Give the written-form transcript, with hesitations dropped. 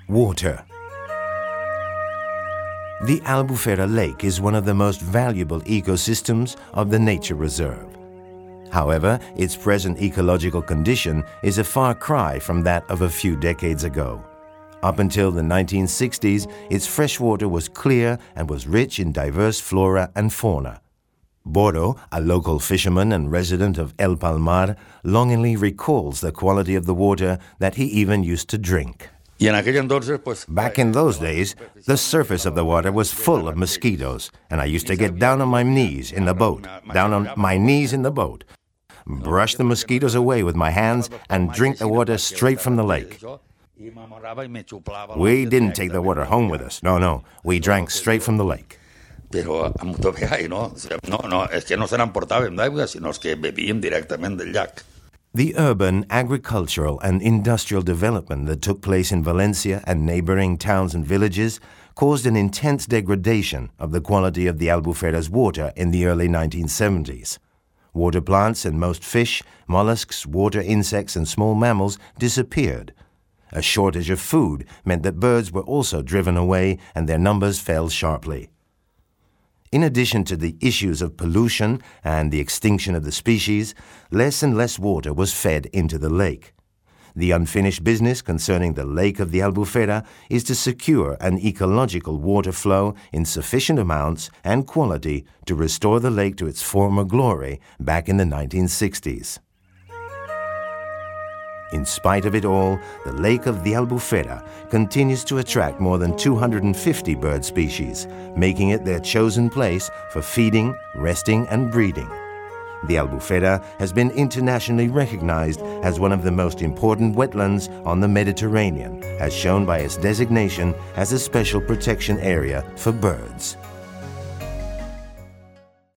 Water. The Albufera Lake is one of the most valuable ecosystems of the nature reserve. However, its present ecological condition is a far cry from that of a few decades ago. Up until the 1960s, its freshwater was clear and was rich in diverse flora and fauna. Boro, a local fisherman and resident of El Palmar, longingly recalls the quality of the water that he even used to drink. Back in those days, the surface of the water was full of mosquitoes, and I used to get down on my knees in the boat, brush the mosquitoes away with my hands, and drink the water straight from the lake. We didn't take the water home with us. No, we drank straight from the lake. The urban, agricultural and industrial development that took place in Valencia and neighboring towns and villages caused an intense degradation of the quality of the Albufera's water in the early 1970s. Water plants and most fish, mollusks, water insects and small mammals disappeared. A shortage of food meant that birds were also driven away and their numbers fell sharply. In addition to the issues of pollution and the extinction of the species, less and less water was fed into the lake. The unfinished business concerning the lake of the Albufera is to secure an ecological water flow in sufficient amounts and quality to restore the lake to its former glory back in the 1960s. In spite of it all, the lake of the Albufera continues to attract more than 250 bird species, making it their chosen place for feeding, resting and breeding. The Albufera has been internationally recognized as one of the most important wetlands on the Mediterranean, as shown by its designation as a special protection area for birds.